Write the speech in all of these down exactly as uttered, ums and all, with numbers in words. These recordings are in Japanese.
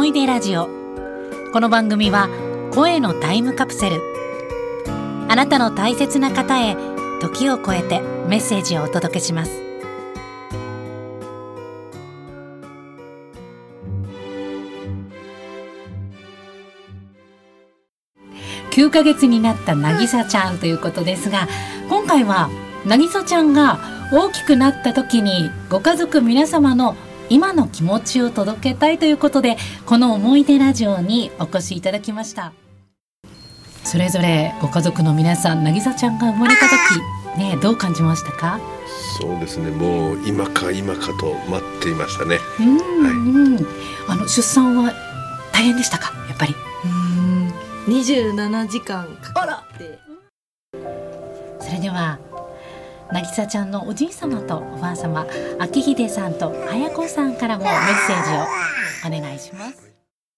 思い出ラジオ。この番組は声のタイムカプセル。あなたの大切な方へ時を超えてメッセージをお届けします。きゅうかげつになったなぎさちゃんということですが、今回はなぎさちゃんが大きくなった時にご家族皆様の今の気持ちを届けたいということで、この思い出ラジオにお越しいただきました。それぞれご家族の皆さん、なぎさちゃんが生まれた時、ね、どう感じましたか？ そうですね、もう今か今かと待っていましたね。 うん、はい、あの出産は大変でしたか？やっぱりうーんにじゅうななじかんかかって。 それではなぎさちゃんのおじい様とおばあ様、明秀さんと綾子さんからもメッセージをお願いします。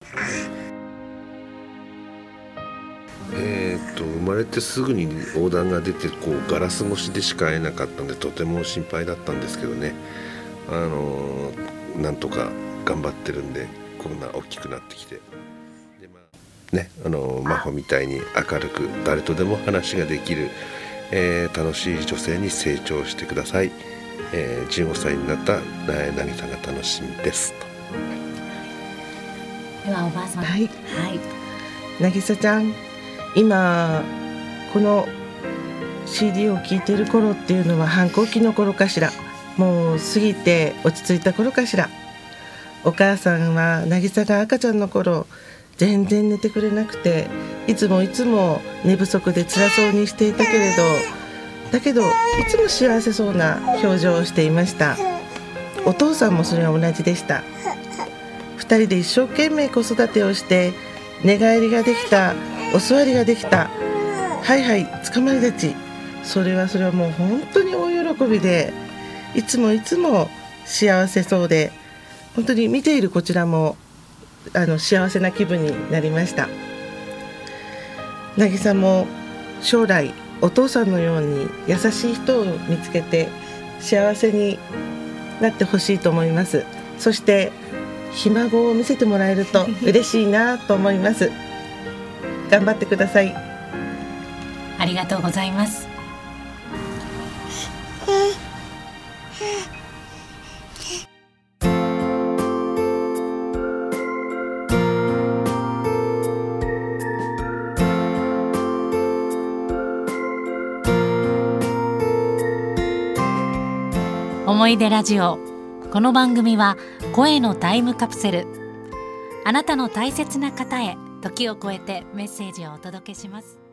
えー、と生まれてすぐに横断が出て、こうガラス越しでしか会えなかったんで、とても心配だったんですけどね、あのー、なんとか頑張ってるんで、こんな大きくなってきて、で、まあね、あのー、真帆みたいに明るく誰とでも話ができる、えー、楽しい女性に成長してください。えー、じゅうごさいになったなぎさが楽しみですと。 ではおばあさん、 はい、 はい、 なぎさちゃん、今この シーディー を聴いている頃っていうのは反抗期の頃かしら、もう過ぎて落ち着いた頃かしら。お母さんはなぎさが赤ちゃんの頃全然寝てくれなくて、いつもいつも寝不足で辛そうにしていたけれど、だけどいつも幸せそうな表情をしていました。お父さんもそれは同じでした。二人で一生懸命子育てをして、寝返りができた、お座りができた、はいはいつかまり立ち、それはそれはもう本当に大喜びで、いつもいつも幸せそうで、本当に見ているこちらもあの幸せな気分になりました。なぎさも将来お父さんのように優しい人を見つけて幸せになってほしいと思います。そしてひ孫を見せてもらえると嬉しいなと思います。頑張ってください。 ありがとうございます。思い出ラジオ。この番組は声のタイムカプセル。あなたの大切な方へ時を超えてメッセージをお届けします。